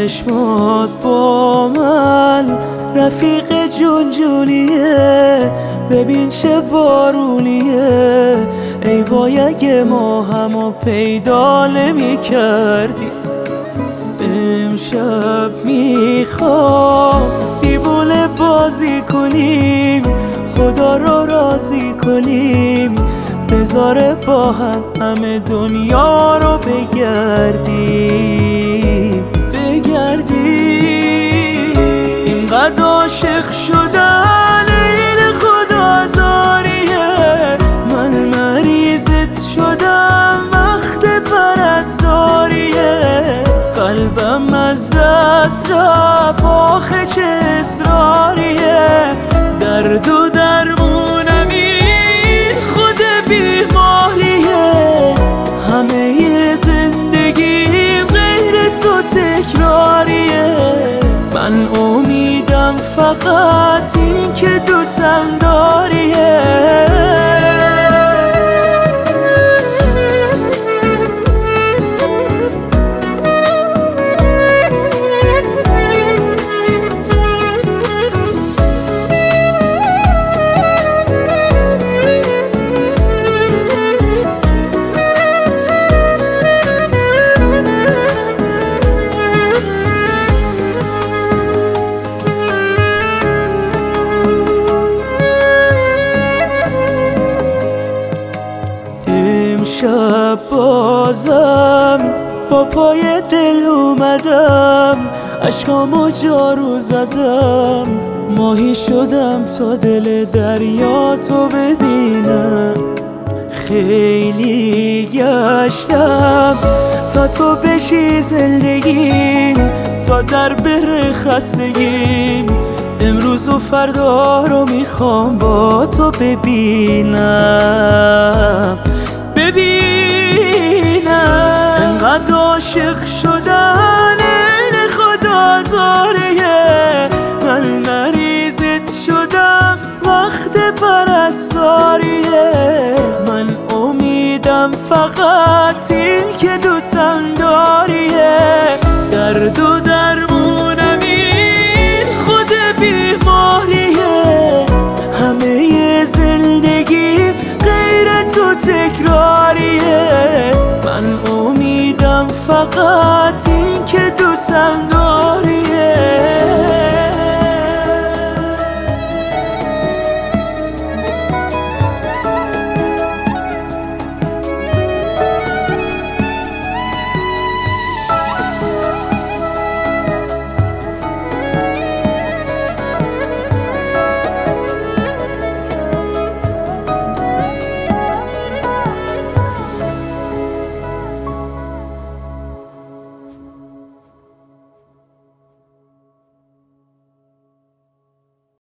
چشمات با من رفیق جونجونیه، ببین چه بارونیه. ای وای اگه ما همو پیدا نمی کردیم. امشب میخوام دیوونه بازی کنیم، خدا رو راضی کنیم، بذاره با هم همه دنیا رو بگردیم. اینقدر عاشق شدن این خدا زاریه، من مریضت شدم وقت پرستاریه. قلبم از دست رفت آخه چه اصراریه، درد و درمونم این خود بیماریه. همه زندگیم غیر تو تکراریه، من امیدم فقط این که دوستم داریه. امشب بازم با پای دل اومدم، اشکامو جارو زدم، ماهی شدم تا دل دریا تو ببینم. خیلی گشتم تا تو بشی زندگیم، تا در بره خستگیم. امروز و فردا رو میخوام با تو ببینم. انقدر عاشق شدن این خدا زاریه، من مریضت شدم وقت پرستاریه. من امیدم فقط این که دوستم داریه، درد و درمونم این خود بیماریه. همه زندگی غیر تو تکراریه، من امیدم فقط این که